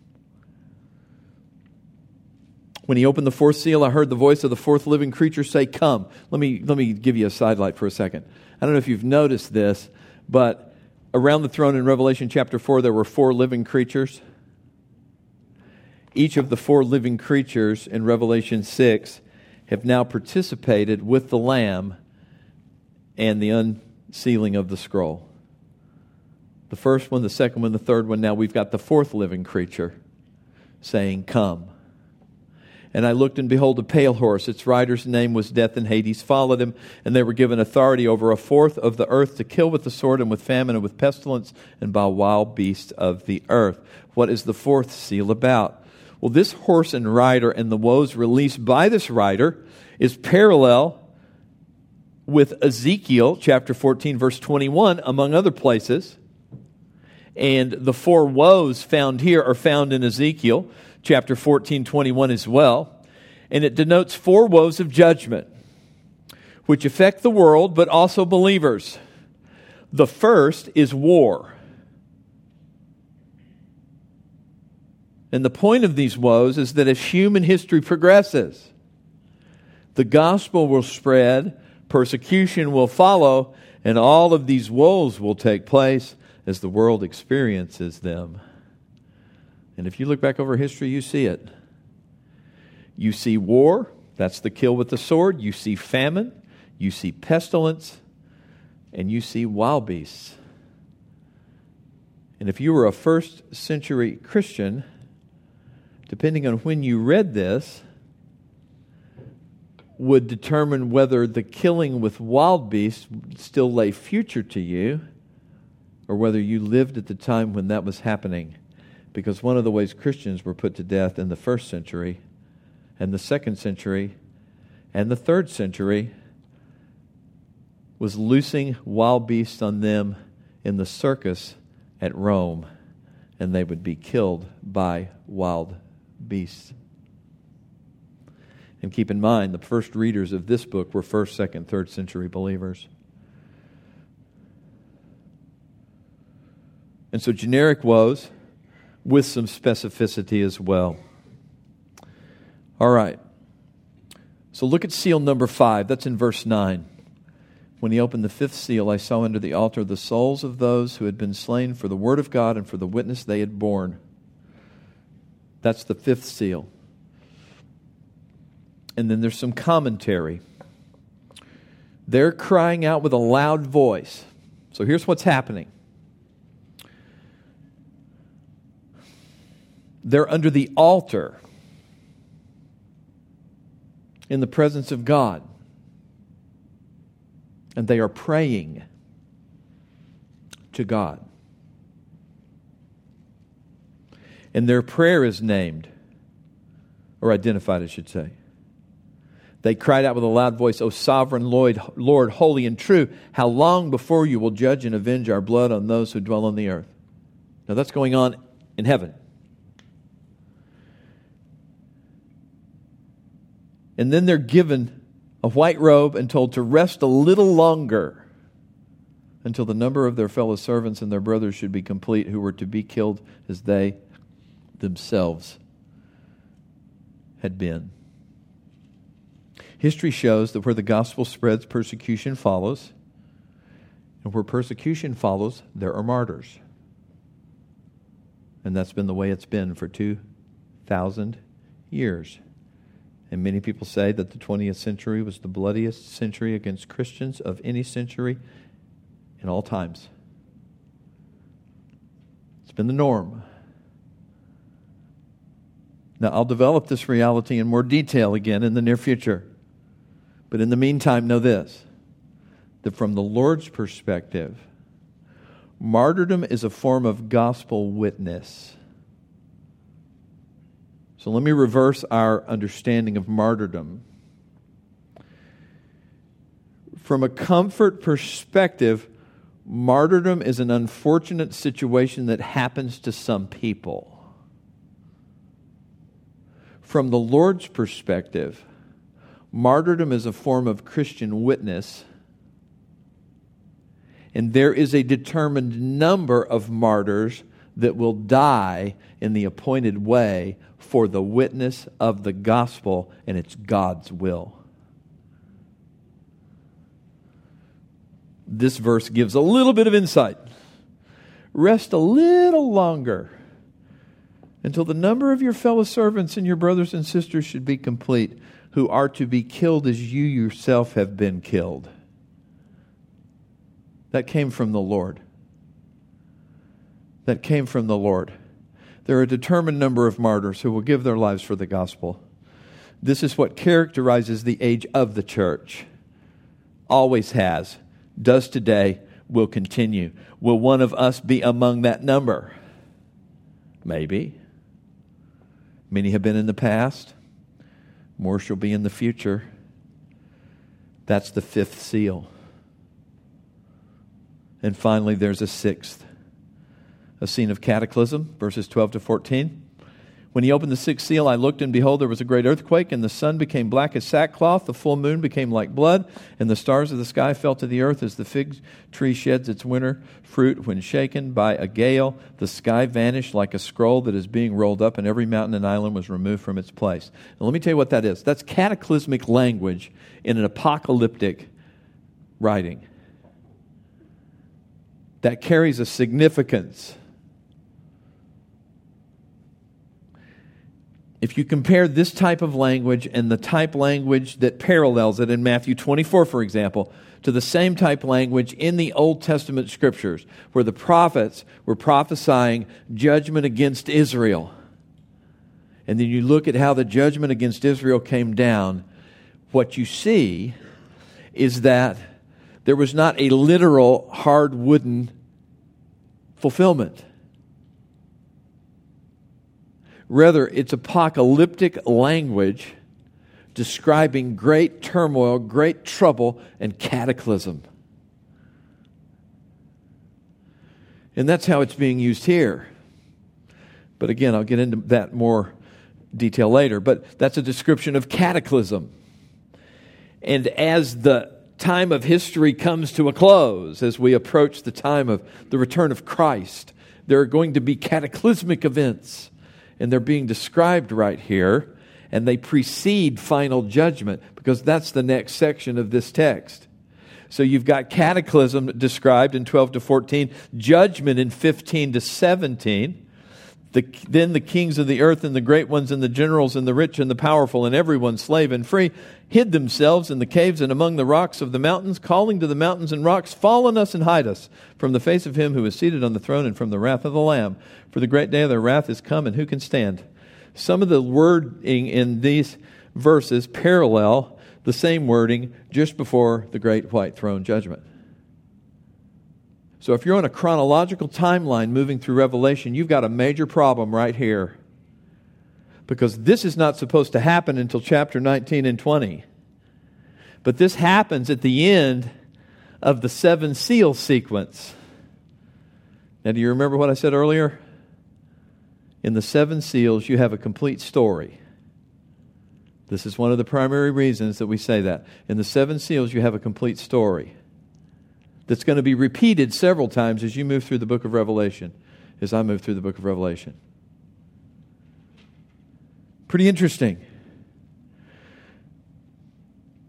When he opened the 4th seal, I heard the voice of the 4th living creature say, "Come." Let me give you a sidelight for a second. I don't know if you've noticed this, but around the throne in Revelation chapter 4, there were 4 living creatures. Each of the 4 living creatures in Revelation 6 have now participated with the Lamb and the unsealing of the scroll. The first one, the second one, the third one. Now we've got the 4th living creature saying, "Come." And I looked, and behold, a pale horse. Its rider's name was Death, and Hades followed him. And they were given authority over 1/4 of the earth to kill with the sword, and with famine, and with pestilence, and by wild beasts of the earth. What is the 4th seal about? Well, this horse and rider and the woes released by this rider is parallel with Ezekiel chapter 14, verse 21, among other places. And the 4 woes found here are found in Ezekiel chapter 14, 21 as well. And it denotes 4 woes of judgment, which affect the world, but also believers. The first is war. And the point of these woes is that as human history progresses, the gospel will spread, persecution will follow, and all of these woes will take place as the world experiences them. And if you look back over history, you see it. You see war, that's the kill with the sword. You see famine, you see pestilence, and you see wild beasts. And if you were a 1st century Christian, depending on when you read this, would determine whether the killing with wild beasts still lay future to you, or whether you lived at the time when that was happening. Because one of the ways Christians were put to death in the 1st century, and the 2nd century, and the 3rd century was loosing wild beasts on them in the circus at Rome, and they would be killed by wild beasts. And keep in mind, the first readers of this book were 1st, 2nd, 3rd century believers. And so generic woes with some specificity as well. All right. So look at seal number 5. That's in verse 9. When he opened the 5th seal, I saw under the altar the souls of those who had been slain for the word of God and for the witness they had borne. That's the 5th seal. And then there's some commentary. They're crying out with a loud voice. So here's what's happening. They're under the altar in the presence of God. And they are praying to God. And their prayer is named, or identified, I should say. They cried out with a loud voice, "O sovereign Lord, holy and true, how long before you will judge and avenge our blood on those who dwell on the earth?" Now that's going on in heaven. And then they're given a white robe and told to rest a little longer until the number of their fellow servants and their brothers should be complete, who were to be killed as they themselves had been. History shows that where the gospel spreads, persecution follows. And where persecution follows, there are martyrs. And that's been the way it's been for 2,000 years. And many people say that the 20th century was the bloodiest century against Christians of any century in all times. It's been the norm. Now, I'll develop this reality in more detail again in the near future. But in the meantime, know this, that from the Lord's perspective, martyrdom is a form of gospel witness. So let me reverse our understanding of martyrdom. From a comfort perspective, martyrdom is an unfortunate situation that happens to some people. From the Lord's perspective, martyrdom is a form of Christian witness, and there is a determined number of martyrs that will die in the appointed way for the witness of the gospel, and it's God's will. This verse gives a little bit of insight. Rest a little longer until the number of your fellow servants and your brothers and sisters should be complete, who are to be killed as you yourself have been killed. That came from the Lord. That came from the Lord. There are a determined number of martyrs who will give their lives for the gospel. This is what characterizes the age of the church. Always has, does today, will continue. Will one of us be among that number? Maybe. Many have been in the past. More shall be in the future. That's the fifth seal. And finally, there's a sixth. A scene of cataclysm, verses 12 to 14. When he opened the sixth seal, I looked, and behold, there was a great earthquake, and the sun became black as sackcloth, the full moon became like blood, and the stars of the sky fell to the earth as the fig tree sheds its winter fruit when shaken by a gale. The sky vanished like a scroll that is being rolled up, and every mountain and island was removed from its place. Now, let me tell you what that is. That's cataclysmic language in an apocalyptic writing. That carries a significance. If you compare this type of language and the type language that parallels it in Matthew 24, for example, to the same type language in the Old Testament scriptures, where the prophets were prophesying judgment against Israel, and then you look at how the judgment against Israel came down, what you see is that there was not a literal hard wooden fulfillment. Rather, it's apocalyptic language describing great turmoil, great trouble, and cataclysm. And that's how it's being used here. But again, I'll get into that more detail later. But that's a description of cataclysm. And as the time of history comes to a close, as we approach the time of the return of Christ, there are going to be cataclysmic events. And they're being described right here, and they precede final judgment, because that's the next section of this text. So you've got cataclysm described in 12 to 14, judgment in 15 to 17. Then the kings of the earth and the great ones and the generals and the rich and the powerful and everyone, slave and free, hid themselves in the caves and among the rocks of the mountains, calling to the mountains and rocks, fall on us and hide us from the face of him who is seated on the throne and from the wrath of the Lamb. For the great day of their wrath is come, and who can stand? Some of the wording in these verses parallel the same wording just before the great white throne judgment. So if you're on a chronological timeline moving through Revelation, you've got a major problem right here. Because this is not supposed to happen until chapter 19 and 20. But this happens at the end of the seven seal sequence. Now, do you remember what I said earlier? In the seven seals, you have a complete story. This is one of the primary reasons that we say that. In the seven seals, you have a complete story that's going to be repeated several times as you move through the book of Revelation, as I move through the book of Revelation. Pretty interesting.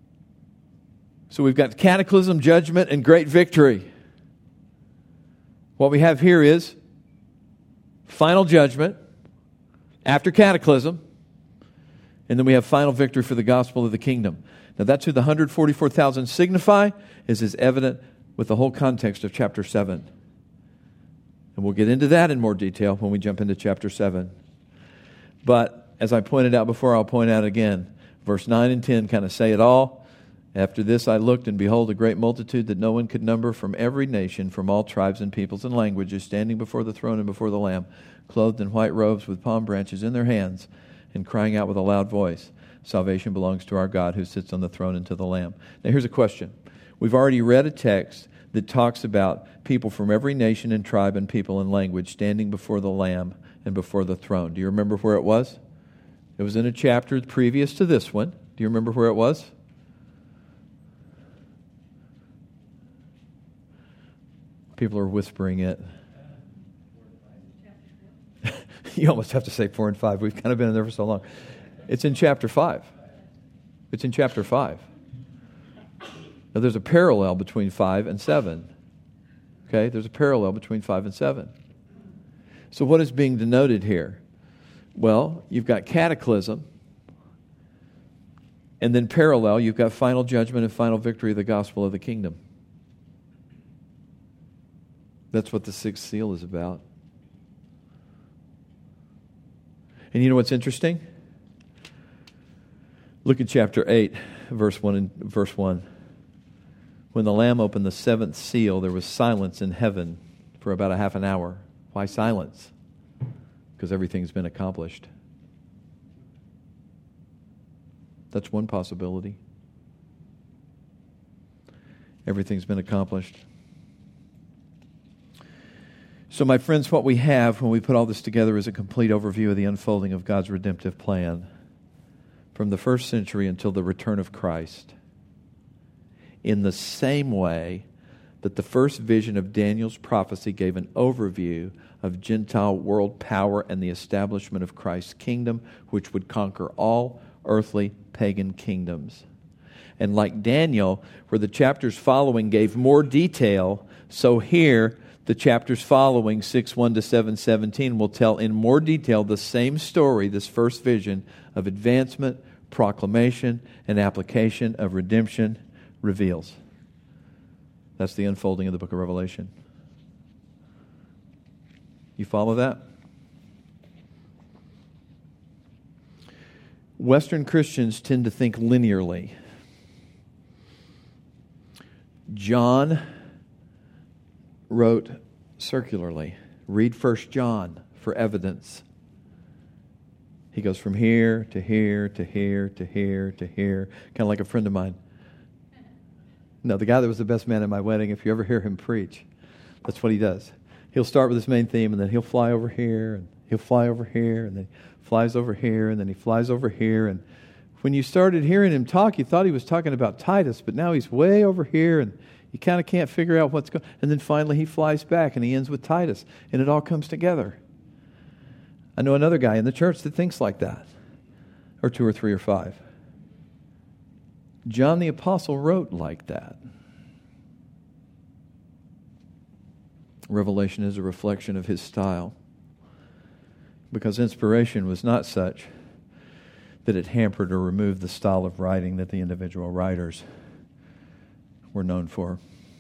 So we've got cataclysm, judgment, and great victory. What we have here is final judgment after cataclysm, and then we have final victory for the gospel of the kingdom. Now that's who the 144,000 signify, is evident with the whole context of chapter 7. And we'll get into that in more detail when we jump into chapter 7. But as I pointed out before, I'll point out again. Verse 9 and 10 kind of say it all. After this I looked, and behold, a great multitude that no one could number, from every nation, from all tribes and peoples and languages, standing before the throne and before the Lamb, clothed in white robes with palm branches in their hands, and crying out with a loud voice, "Salvation belongs to our God who sits on the throne and to the Lamb." Now here's a question. We've already read a text that talks about people from every nation and tribe and people and language standing before the Lamb and before the throne. Do you remember where it was? It was in a chapter previous to this one. Do you remember where it was? People are whispering it. You almost have to say 4 and 5. We've kind of been in there for so long. It's in chapter 5. It's in chapter 5. Now there's a parallel between 5 and 7. Okay? There's a parallel between 5 and 7. So what is being denoted here? Well, you've got cataclysm, and then parallel, you've got final judgment and final victory of the gospel of the kingdom. That's what the sixth seal is about. And you know what's interesting? Look at chapter 8, verse 1 and verse 1. When the Lamb opened the seventh seal, there was silence in heaven for about a half an hour. Why silence? Because everything's been accomplished. That's one possibility. Everything's been accomplished. So, my friends, what we have when we put all this together is a complete overview of the unfolding of God's redemptive plan from the first century until the return of Christ. In the same way that the first vision of Daniel's prophecy gave an overview of Gentile world power and the establishment of Christ's kingdom, which would conquer all earthly pagan kingdoms. And like Daniel, where the chapters following gave more detail, so here the chapters following, 6:1 to 7:17, will tell in more detail the same story, this first vision of advancement, proclamation, and application of redemption reveals. That's the unfolding of the book of Revelation. You follow that? Western Christians tend to think linearly. John wrote circularly. Read 1 John for evidence. He goes from here to here to here to here to here, kind of like a friend of mine. No, the guy that was the best man at my wedding, if you ever hear him preach, that's what he does. He'll start with his main theme, and then he'll fly over here, and he'll fly over here, and then he flies over here, and then he flies over here. And when you started hearing him talk, you thought he was talking about Titus, but now he's way over here, and you kind of can't figure out what's going on. And then finally he flies back, and he ends with Titus, and it all comes together. I know another guy in the church that thinks like that, or 2 or 3 or 5. John the Apostle wrote like that. Revelation is a reflection of his style, because inspiration was not such that it hampered or removed the style of writing that the individual writers were known for.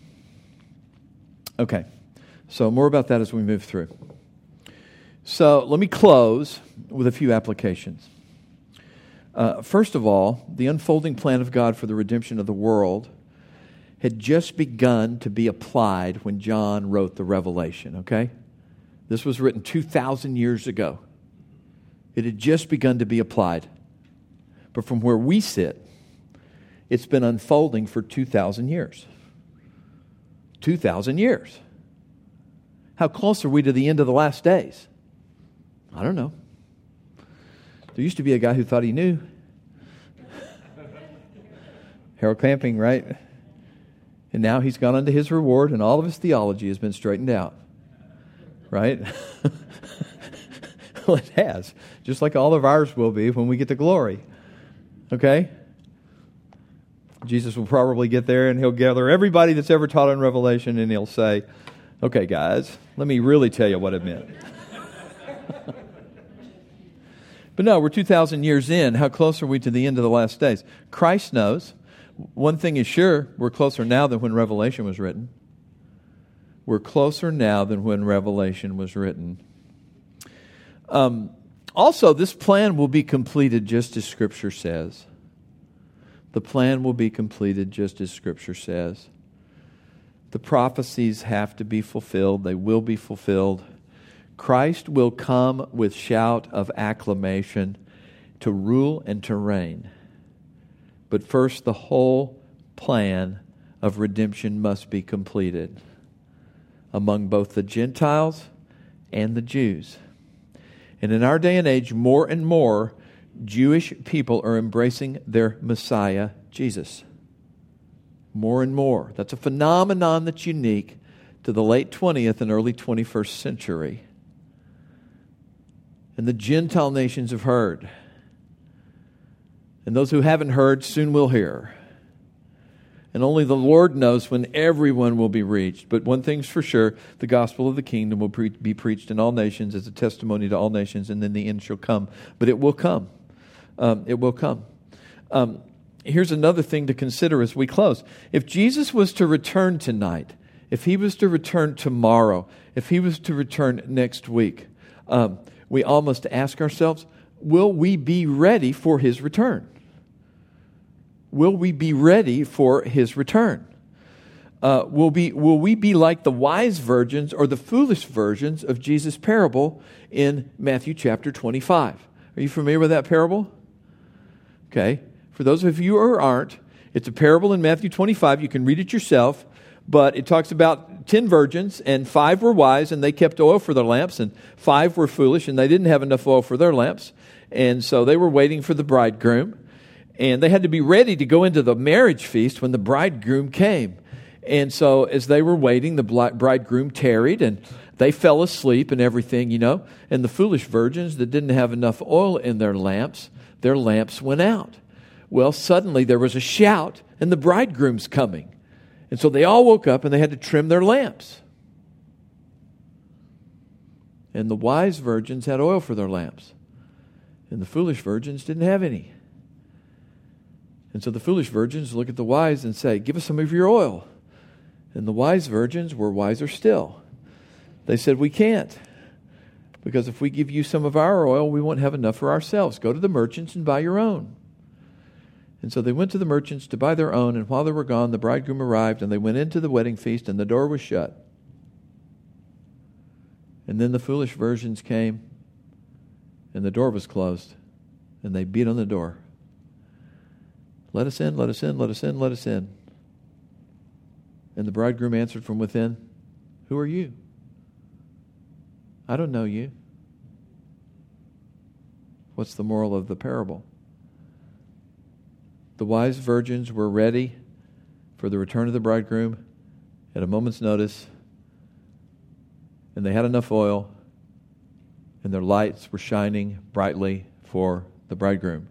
Okay, so more about that as we move through. So let me close with a few applications. First of all, the unfolding plan of God for the redemption of the world had just begun to be applied when John wrote the Revelation, okay? This was written 2,000 years ago. It had just begun to be applied. But from where we sit, it's been unfolding for 2,000 years. 2,000 years. How close are we to the end of the last days? I don't know. There used to be a guy who thought he knew. Harold Camping, right? And now he's gone unto his reward, and all of his theology has been straightened out. Right? Well, it has. Just like all of ours will be when we get to glory. Okay? Jesus will probably get there and he'll gather everybody that's ever taught on Revelation and he'll say, okay, guys, let me really tell you what it meant. But no, we're 2,000 years in. How close are we to the end of the last days? Christ knows. One thing is sure, we're closer now than when Revelation was written. We're closer now than when Revelation was written. Also, this plan will be completed just as Scripture says. The plan will be completed just as Scripture says. The prophecies have to be fulfilled. They will be fulfilled. Christ will come with shout of acclamation to rule and to reign. But first, the whole plan of redemption must be completed among both the Gentiles and the Jews. And in our day and age, more and more Jewish people are embracing their Messiah, Jesus. More and more. That's a phenomenon that's unique to the late 20th and early 21st century. And the Gentile nations have heard. And those who haven't heard soon will hear. And only the Lord knows when everyone will be reached. But one thing's for sure, the gospel of the kingdom will be preached in all nations as a testimony to all nations, and then the end shall come. But it will come. It will come. Here's another thing to consider as we close. If Jesus was to return tonight, if he was to return tomorrow, if he was to return next week, we all must ask ourselves, will we be ready for his return? Will we be ready for his return? Will we be like the wise virgins or the foolish virgins of Jesus' parable in Matthew chapter 25? Are you familiar with that parable? Okay. For those of you who aren't, it's a parable in Matthew 25. You can read it yourself. But it talks about 10 virgins, and 5 were wise, and they kept oil for their lamps, and 5 were foolish, and they didn't have enough oil for their lamps. And so they were waiting for the bridegroom. And they had to be ready to go into the marriage feast when the bridegroom came. And so as they were waiting, the bridegroom tarried, and they fell asleep and everything, you know. And the foolish virgins that didn't have enough oil in their lamps went out. Well, suddenly there was a shout, and the bridegroom's coming. And so they all woke up, and they had to trim their lamps. And the wise virgins had oil for their lamps. And the foolish virgins didn't have any. And so the foolish virgins look at the wise and say, give us some of your oil. And the wise virgins were wiser still. They said, we can't. Because if we give you some of our oil, we won't have enough for ourselves. Go to the merchants and buy your own. And so they went to the merchants to buy their own, and while they were gone, the bridegroom arrived, and they went into the wedding feast, and the door was shut. And then the foolish virgins came, and the door was closed, and they beat on the door. Let us in, let us in, let us in, let us in. And the bridegroom answered from within, who are you? I don't know you. What's the moral of the parable? The wise virgins were ready for the return of the bridegroom at a moment's notice, and they had enough oil, and their lights were shining brightly for the bridegroom.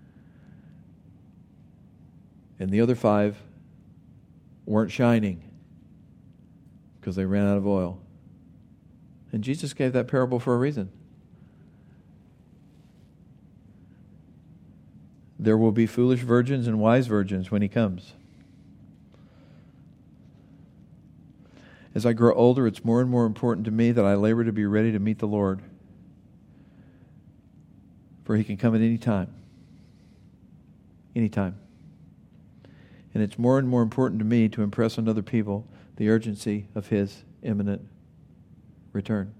And the other 5 weren't shining because they ran out of oil. And Jesus gave that parable for a reason. There will be foolish virgins and wise virgins when he comes. As I grow older, it's more and more important to me that I labor to be ready to meet the Lord. For he can come at any time. Anytime. And it's more and more important to me to impress on other people the urgency of his imminent return.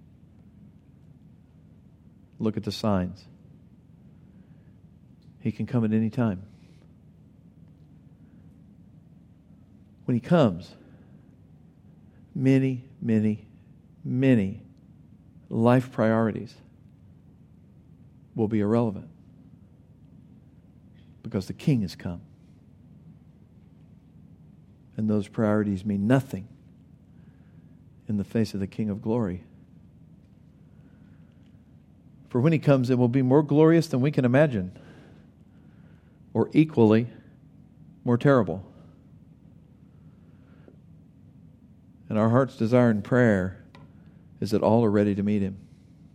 Look at the signs. He can come at any time. When he comes, many, many, many life priorities will be irrelevant because the King has come. And those priorities mean nothing in the face of the King of glory. For when he comes, it will be more glorious than we can imagine, or equally more terrible. And our heart's desire and prayer is that all are ready to meet Him.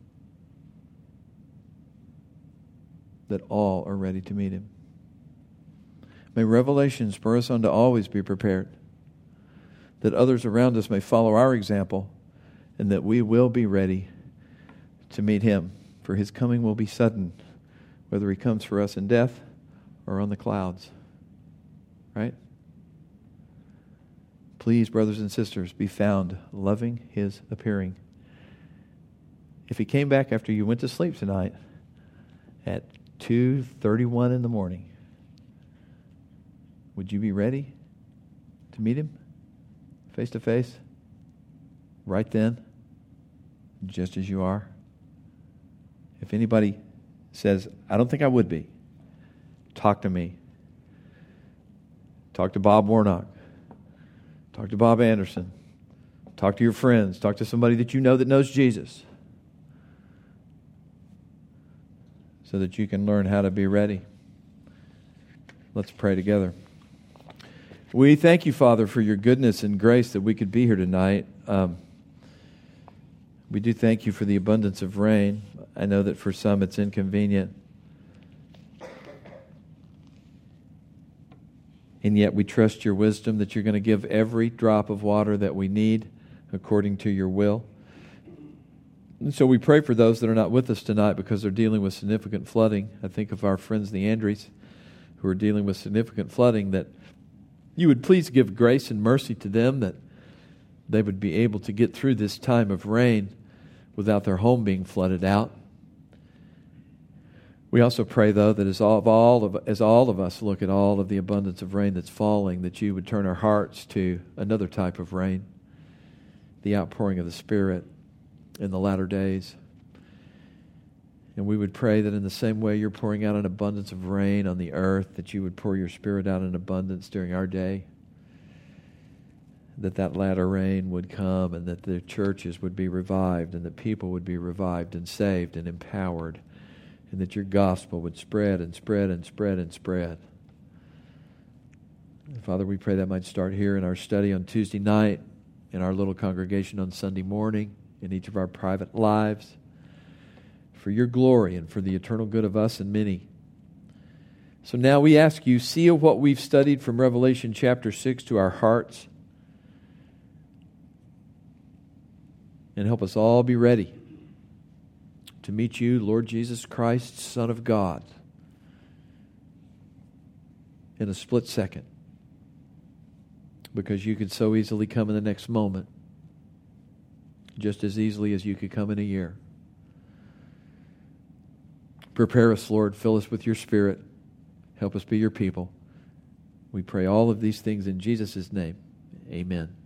That all are ready to meet Him. May revelation spur us on to always be prepared, that others around us may follow our example, and that we will be ready to meet Him, for His coming will be sudden, whether He comes for us in death or on the clouds. Right? Please, brothers and sisters, be found loving His appearing. If He came back after you went to sleep tonight at 2:31 in the morning, would you be ready to meet Him face to face right then, just as you are? If anybody says, I don't think I would be, talk to me. Talk to Bob Warnock. Talk to Bob Anderson. Talk to your friends. Talk to somebody that you know that knows Jesus, so that you can learn how to be ready. Let's pray together. We thank you, Father, for your goodness and grace that we could be here tonight. We do thank you for the abundance of rain. I know that for some it's inconvenient. And yet we trust your wisdom that you're going to give every drop of water that we need according to your will. And so we pray for those that are not with us tonight because they're dealing with significant flooding. I think of our friends, the Andrews, who are dealing with significant flooding, that you would please give grace and mercy to them, that they would be able to get through this time of rain without their home being flooded out. We also pray, though, that as all of us look at all of the abundance of rain that's falling, that you would turn our hearts to another type of rain, the outpouring of the Spirit in the latter days. And we would pray that in the same way you're pouring out an abundance of rain on the earth, that you would pour your Spirit out in abundance during our day, that latter rain would come, and that the churches would be revived, and that people would be revived and saved and empowered, and that your gospel would spread and spread and spread and spread. And Father, we pray that might start here in our study on Tuesday night, in our little congregation on Sunday morning, in each of our private lives, for your glory and for the eternal good of us and many. So now we ask you, seal what we've studied from Revelation chapter 6 to our hearts, and help us all be ready to meet you, Lord Jesus Christ, Son of God, in a split second, because you could so easily come in the next moment, just as easily as you could come in a year. Prepare us, Lord. Fill us with your Spirit. Help us be your people. We pray all of these things in Jesus' name. Amen.